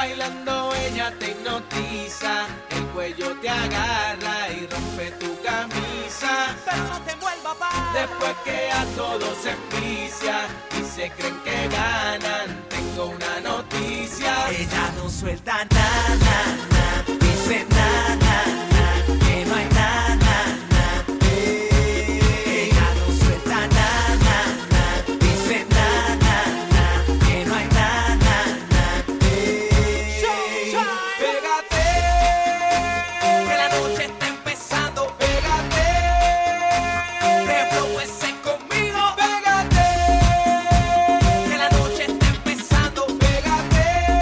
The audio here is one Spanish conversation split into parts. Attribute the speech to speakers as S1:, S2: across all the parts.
S1: Bailando ella te hipnotiza, el cuello te agarra y rompe tu camisa.
S2: Pero no te envuelva, pa.
S1: Después que a todos se envicia y se creen que ganan, tengo una noticia.
S2: Ella no suelta nada, dice nada, que no hay nada. Ella no suelta nada, dice nada, que no hay nada.
S1: Pégate,
S2: Que la noche está empezando.
S1: pégate,
S2: Reblóese conmigo.
S1: pégate,
S2: Que la noche está empezando.
S1: pégate.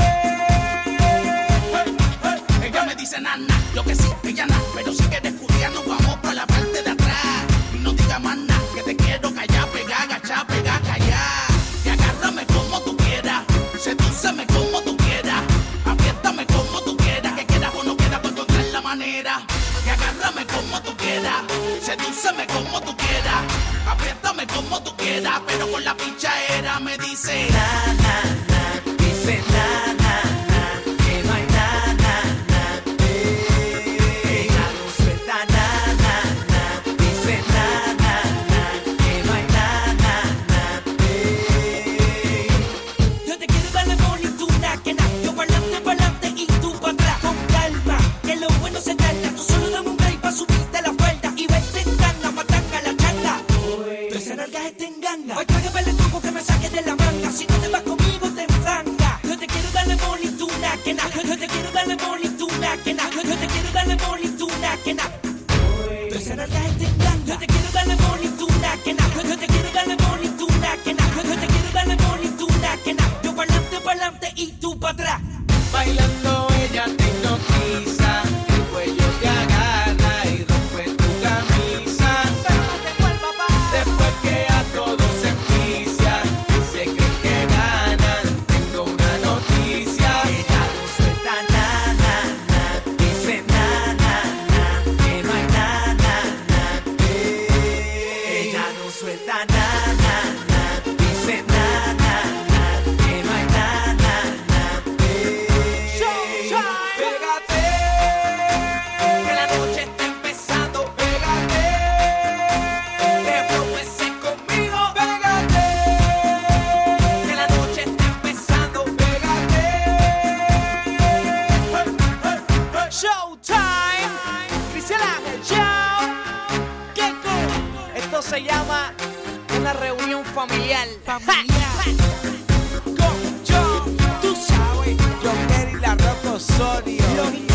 S3: Ella me dice nana, yo que sí, ella nada, pero si quieres estudiar nos vamos para la parte de atrás. Y no diga más nada, que te quiero callar, pegar, agachar, pegar, callar. Y agárrame como tú quieras, sedúceme como tú quieras, apriétame como tú quieras, que quieras o no quieras, voy a encontrar la manera. Y agárrame como tú quieras, sedúceme como tú quieras, apriétame como tú quieras, pero con la pichadera me dice
S2: Dice nada, que no hay nada. Ella no suelta nada, dice nada, que no hay nada. Yo te quiero darle bonituna, que nada. Yo pa'lante y tú pa' atrás. Con calma, que lo bueno se tarda. Tú solo dame un break pa' subirte la falda y vete en gana, matanga la charla. Tú esa nalga está en ganga. Hoy traigo el truco que me saques de la manga. Si no te vas conmigo te enfranga. Yo te quiero darle bonituna, que nada. Yo te quiero darle bonituna, que nada. Yo te quiero darle bonituna, que nada. Tú esa nalga está en ganga. Yo te quiero darle bonituna, que nada. Yo te quiero darle bonituna, que nada. Yo te quiero darle bonituna, que nada. Yo pa'lante y tú pa' atrás.
S1: Bailando ella te hipnotiza, el cuello te agarra y rompe tu camisa.
S2: Pero no te envuelva, pa.
S1: Después que a todos se envicia y se creen que ganan, tengo una noticia.
S2: Ella no suelta nada, dice nada, que no hay nada. Ella no suelta nada, dice nada, que no hay nada.
S1: Pégate,
S2: Que la noche está empezando.
S1: pégate,
S2: Reblóese conmigo.
S1: pégate,
S2: Que la noche está empezando.
S1: pégate.
S2: Showtime. Cristian Ángel, Keko. Esto se llama una reunión familiar. Con John, tú sabes.
S1: John Kerry, la Rock Osorio.